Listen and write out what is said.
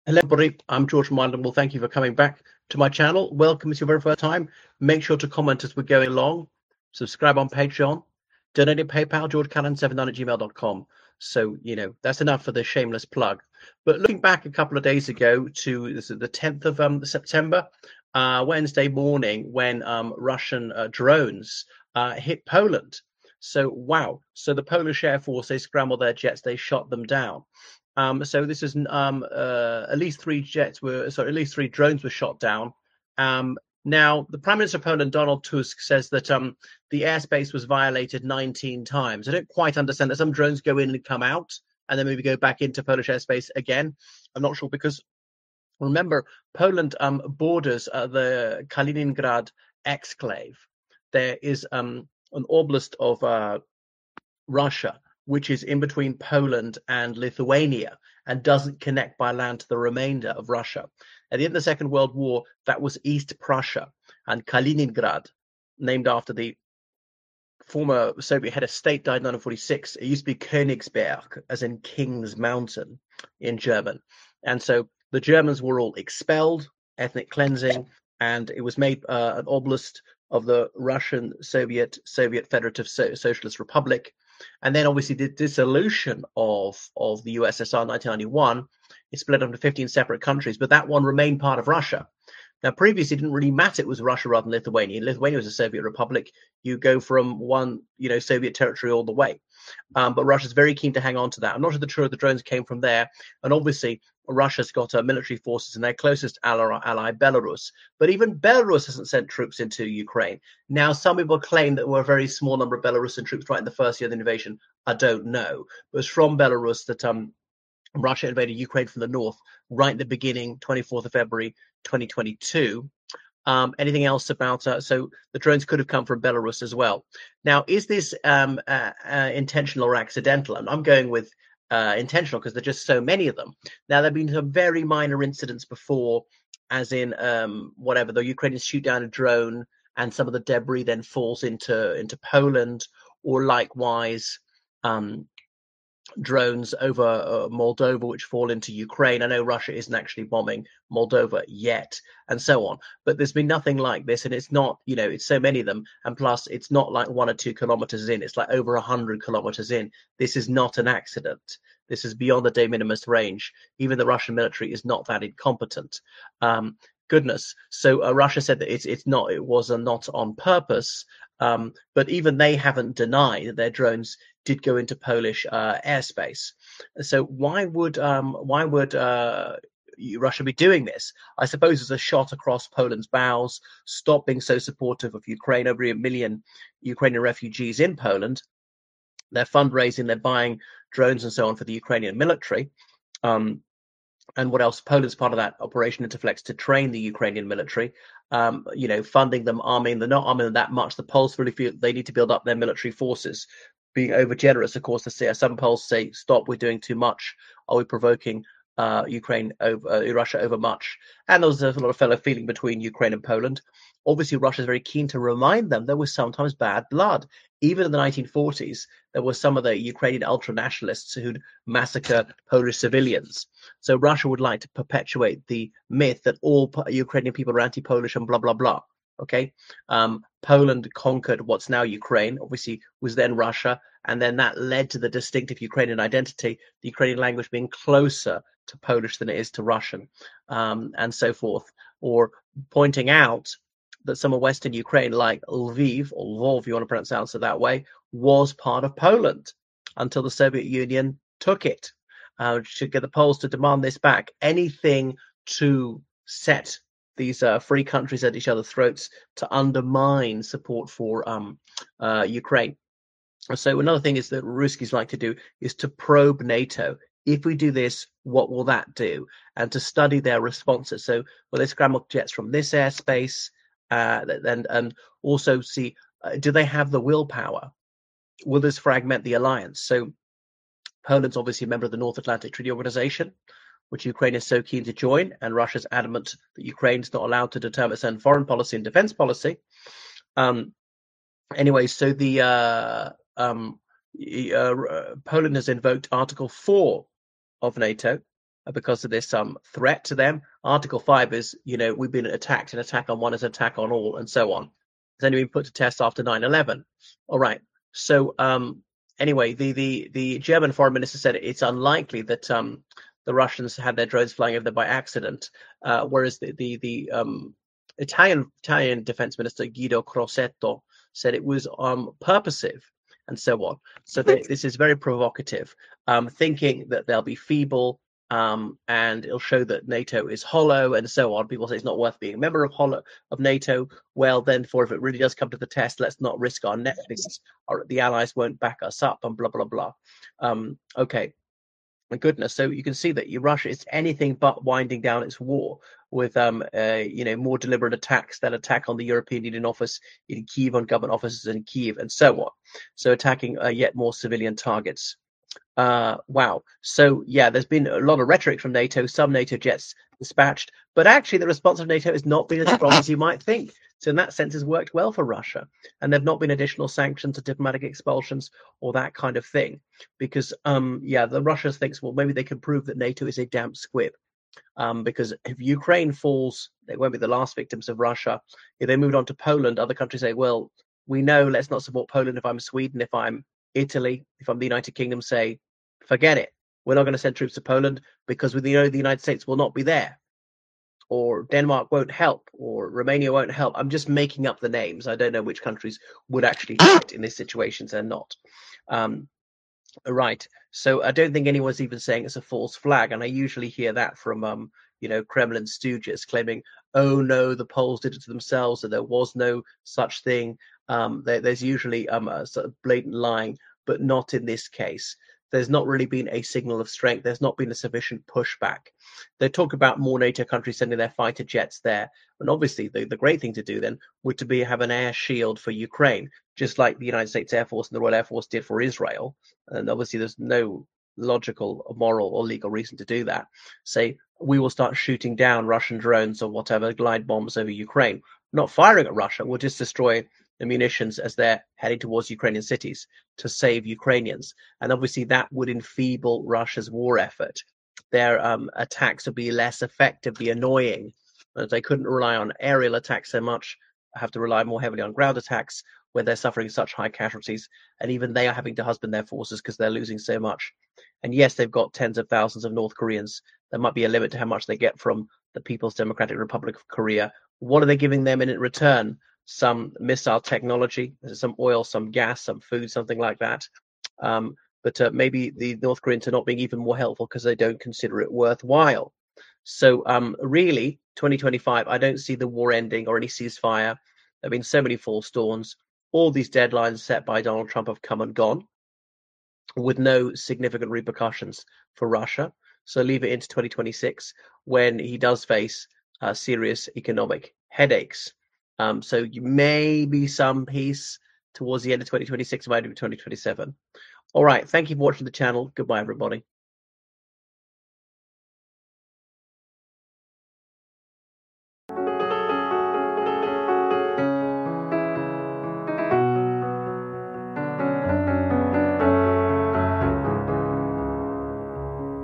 Hello, everybody. I'm George from Ireland. Well, thank you for coming back to my channel. Welcome to your very first time. Make sure to comment as we're going along. Subscribe on Patreon. Donate at PayPal, georgecallan79@gmail.com. So, that's enough for the shameless plug. But looking back a couple of days ago to the 10th of September, Wednesday morning, when Russian drones hit Poland. So, wow. So the Polish Air Force, they scrambled their jets, they shot them down. So this is at least at least three drones were shot down. Now, the Prime Minister of Poland, Donald Tusk, says that the airspace was violated 19 times. I don't quite understand that. Some drones go in and come out, and then maybe go back into Polish airspace again. I'm not sure, because remember, Poland borders the Kaliningrad exclave. There is an oblast of Russia, which is in between Poland and Lithuania and doesn't connect by land to the remainder of Russia. At the end of the Second World War, that was East Prussia, and Kaliningrad, named after the former Soviet head of state, died in 1946. It used to be Königsberg, as in King's Mountain in German. And so the Germans were all expelled, ethnic cleansing, and it was made an oblast of the Russian Soviet Federative Socialist Republic. And then obviously the dissolution of the USSR in 1991, it split up into 15 separate countries, but that one remained part of Russia. Now, previously, it didn't really matter. It was Russia rather than Lithuania. Lithuania was a Soviet republic. You go from one, Soviet territory all the way. But Russia's very keen to hang on to that. I'm not sure the drones came from there. And obviously, Russia's got military forces in their closest ally, Belarus. But even Belarus hasn't sent troops into Ukraine. Now, some people claim that there were a very small number of Belarusian troops right in the first year of the invasion. I don't know. But it's from Belarus that Russia invaded Ukraine from the north right at the beginning, 24th of February, 2022. Anything else about so the drones could have come from Belarus as well. Now, is this intentional or accidental? And I'm going with intentional, because there are just so many of them. Now, there have been some very minor incidents before, as in whatever, the Ukrainians shoot down a drone and some of the debris then falls into Poland, or likewise drones over Moldova, which fall into Ukraine. I know Russia isn't actually bombing Moldova yet, and so on. But there's been nothing like this, and it's not, it's so many of them, and plus it's not like 1 or 2 kilometers in. It's like over 100 kilometers in. This is not an accident. This is beyond the de minimis range. Even the Russian military is not that incompetent. Goodness. So Russia said that it was not on purpose. But even they haven't denied that their drones did go into Polish airspace. So why would Russia be doing this? I suppose it's a shot across Poland's bows, stop being so supportive of Ukraine. Over 1 million Ukrainian refugees in Poland. They're fundraising, they're buying drones and so on for the Ukrainian military. And what else? Poland's part of that Operation Interflex to train the Ukrainian military, funding them, arming. They're not arming them that much. The Poles really feel they need to build up their military forces. Being over generous, of course, some Poles say, "Stop! We're doing too much. Are we provoking Russia over much?" And there's a lot of fellow feeling between Ukraine and Poland. Obviously, Russia is very keen to remind them there was sometimes bad blood. Even in the 1940s, there were some of the Ukrainian ultra-nationalists who'd massacre Polish civilians. So Russia would like to perpetuate the myth that all Ukrainian people are anti-Polish and blah, blah, blah. Okay. Poland conquered what's now Ukraine, obviously was then Russia. And then that led to the distinctive Ukrainian identity, the Ukrainian language being closer to Polish than it is to Russian, and so forth. Or pointing out that some of Western Ukraine, like Lviv, or Lvov, if you want to pronounce it that way, was part of Poland until the Soviet Union took it. Should get the Poles to demand this back. Anything to set these free countries at each other's throats, to undermine support for Ukraine. So another thing is that Ruskies like to do is to probe NATO. If we do this, what will that do? And to study their responses. So will they scramble jets from this airspace? And also see, do they have the willpower? Will this fragment the alliance? So Poland's obviously a member of the North Atlantic Treaty Organization, which Ukraine is so keen to join, and Russia's adamant that Ukraine's not allowed to determine its own foreign policy and defense policy. Anyway, so the Poland has invoked Article 4 of NATO, because of this threat to them. Article 5 is, we've been attacked, an attack on one is an attack on all, and so on. It's only been put to test after 9/11. All right. So anyway, the German foreign minister said it's unlikely that the Russians had their drones flying over there by accident, whereas the Italian defense minister Guido Crosetto said it was purposive, and so on. So this is very provocative, thinking that they'll be feeble, and it'll show that NATO is hollow, and so on. People say it's not worth being a member of NATO. Well, then, if it really does come to the test, let's not risk our neck because the allies won't back us up, and blah blah blah. Okay. My goodness. So you can see that Russia is anything but winding down its war with more deliberate attacks that attack on the European Union office in Kyiv, on government offices in Kyiv, and so on. So attacking yet more civilian targets. Wow. So yeah, there's been a lot of rhetoric from NATO, some NATO jets dispatched, but actually the response of NATO has not been as strong as you might think. So in that sense, it's worked well for Russia, and there've not been additional sanctions or diplomatic expulsions or that kind of thing, because the Russia thinks, well, maybe they can prove that NATO is a damp squib, because if Ukraine falls, they won't be the last victims of Russia. If they moved on to Poland, other countries say, well, we know, let's not support Poland. If I'm Sweden, if I'm Italy, if I'm the United Kingdom, say, forget it. We're not going to send troops to Poland because we know the United States will not be there, or Denmark won't help, or Romania won't help. I'm just making up the names. I don't know which countries would actually fight in these situations and not. Right. So I don't think anyone's even saying it's a false flag. And I usually hear that from, Kremlin stooges claiming, oh, no, the Poles did it to themselves, and there was no such thing. There's usually a sort of blatant lying, but not in this case. There's not really been a signal of strength. There's not been a sufficient pushback. They talk about more NATO countries sending their fighter jets there. And obviously, the great thing to do then would to have an air shield for Ukraine, just like the United States Air Force and the Royal Air Force did for Israel. And obviously, there's no logical, moral, or legal reason to do that. Say, we will start shooting down Russian drones or whatever, glide bombs over Ukraine. Not firing at Russia, we'll just destroy the munitions as they're heading towards Ukrainian cities to save Ukrainians. And obviously that would enfeeble Russia's war effort. Their attacks would be less effective, be annoying. As they couldn't rely on aerial attacks so much, have to rely more heavily on ground attacks where they're suffering such high casualties. And even they are having to husband their forces because they're losing so much. And yes, they've got tens of thousands of North Koreans. There might be a limit to how much they get from the People's Democratic Republic of Korea. What are they giving them in return? Some missile technology, some oil, some gas, some food, something like that. But maybe the North Koreans are not being even more helpful because they don't consider it worthwhile. So really, 2025, I don't see the war ending or any ceasefire. There have been so many false dawns. All these deadlines set by Donald Trump have come and gone with no significant repercussions for Russia. So leave it into 2026 when he does face serious economic headaches. So you may be some peace towards the end of 2026, maybe 2027. All right. Thank you for watching the channel. Goodbye, everybody.